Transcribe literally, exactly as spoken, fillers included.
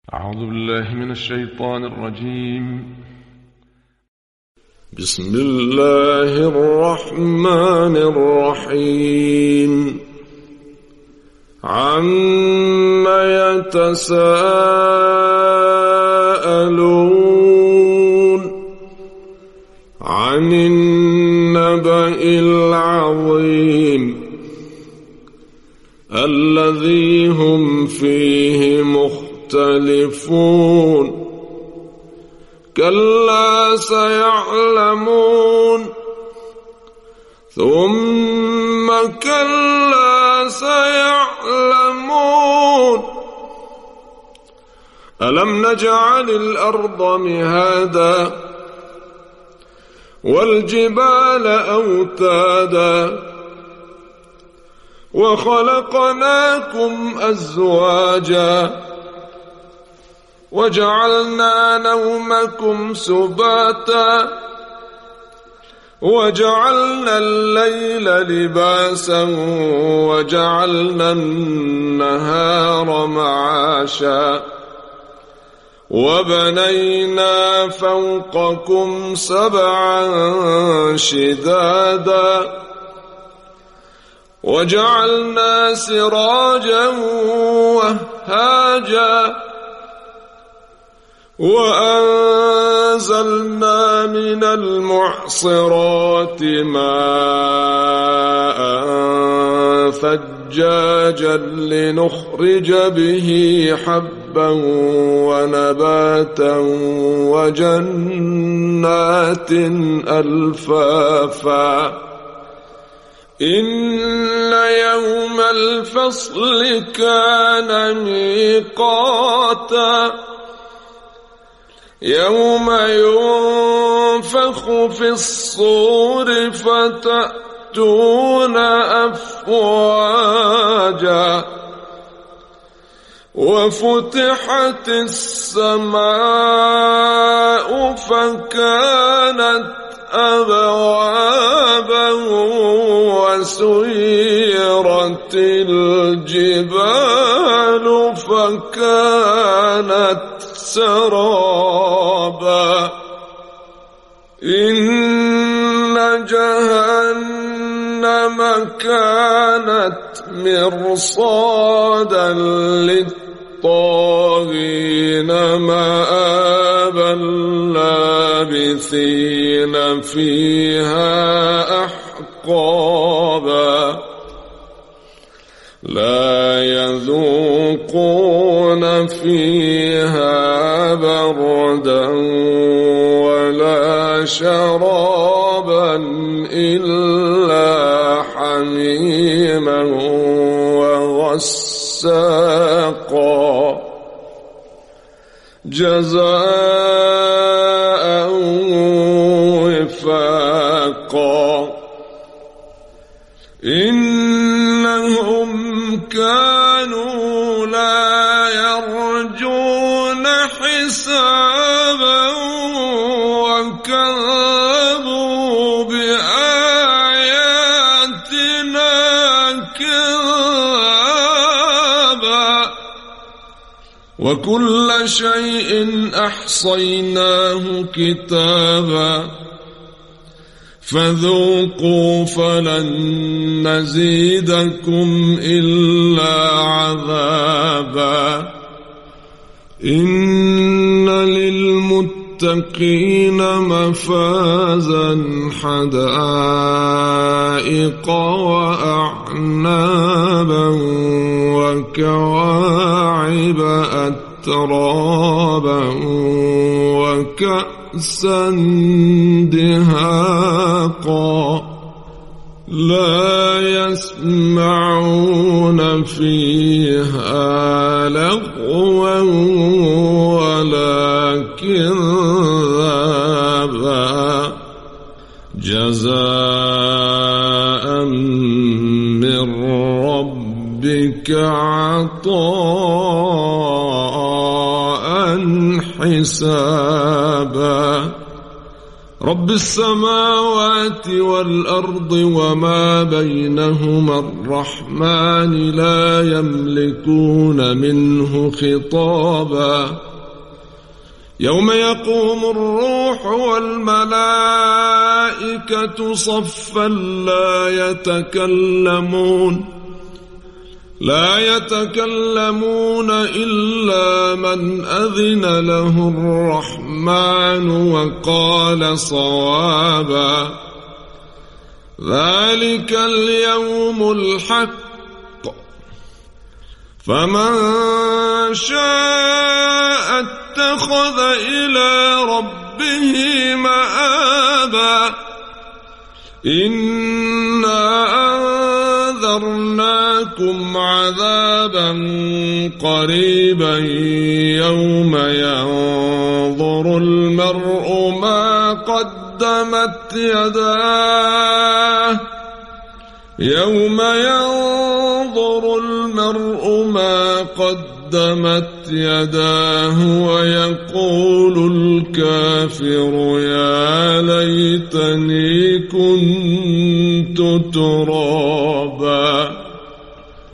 أعوذ بالله من الشيطان الرجيم. بسم الله الرحمن الرحيم. عم يتساءلون عن النبأ العظيم الذي هم فيه مختلفون. كلا سيعلمون ثم كلا سيعلمون. ألم نجعل الأرض مهادا والجبال أوتادا وخلقناكم أزواجا وجعلنا نومكم سباتا وجعلنا الليل لباسا وجعلنا النهار معاشا وبنينا فوقكم سبعا شدادا وجعلنا سراجا وهاجا وأنزلنا من المعصرات ماء ثجاجا لنخرج به حبا ونباتا وجنات ألفافا. إن يوم الفصل كان ميقاتا يوم ينفخ في الصور فتأتون أفواجا وفتحت السماء فكانت أبوابا وسيرت الجبال فكانت سرابا. إن جهنم كانت مرصادا للطاغين مآبا لابثين فيها أحقابا لا يذوقون فيها بردا ولا شرابا إلا حميما وغساقا جزاء وفاقا. إنهم كانوا لا يرجون حسابا وكذبوا بآياتنا كذابا وكل شيء أحصيناه كتابا فذوقوا فلن نزيدكم إلا عذابا. إن للمتقين مفازا حدائق وأعنابا وكواعب أترابا وكأسا دهاقا لا يسمعون فيها لغوا ولا كذابا جزاء من ربك عطاء حسابا. رب السماوات والأرض وما بينهما الرحمن لا يملكون منه خطابا يوم يقوم الروح والملائكة صفا لا يتكلمون لا يتكلمون إلا من أذن له الرحمن وقال صوابا ذلك اليوم الحق فمن شاء اتخذ إلى ربه مآبا إنا أنذرناكم عذابا قريبا يوم ينظر المرء ما قدمت يداه يوم ينظر المرء ما قدمت يداه ويقول الكافر يا ليتني كنت ترابا.